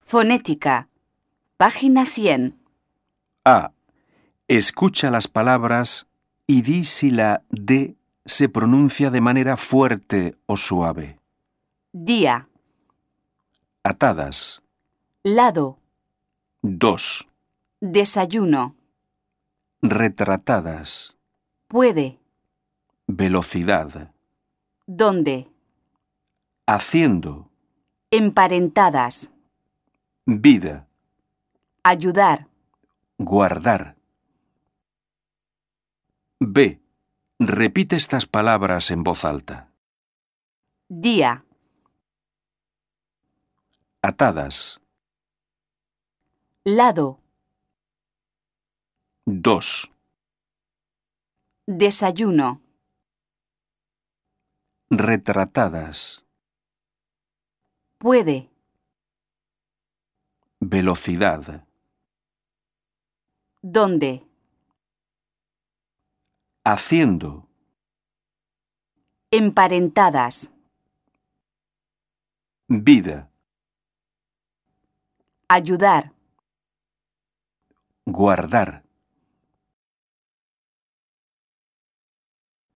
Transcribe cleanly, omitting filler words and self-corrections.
Fonética. Página 100. A. Escucha las palabras y di si la D se pronuncia de manera fuerte o suave. Día. Atadas. Lado. 2. Desayuno. Retratadas. Puede. Velocidad. ¿Dónde? Haciendo. Emparentadas. Vida. Ayudar. Guardar. B. Repite estas palabras en voz alta. Día. Atadas. Lado. 2. Desayuno. Retratadas. Puede. Velocidad. ¿Dónde? Haciendo. Emparentadas. Vida. Ayudar. Guardar.